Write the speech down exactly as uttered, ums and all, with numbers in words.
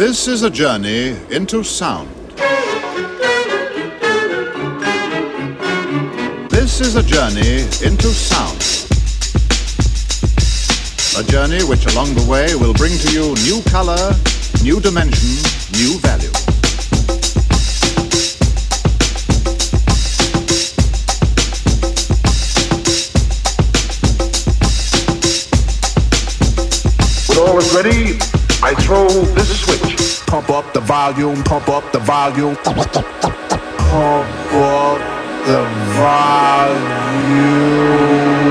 This is a journey into sound. This is a journey into sound. A journey which along the way will bring to you new color, new dimension, new value. When all is ready, I throw this switch. Pump up the volume, pump up the volume. Pump up the volume.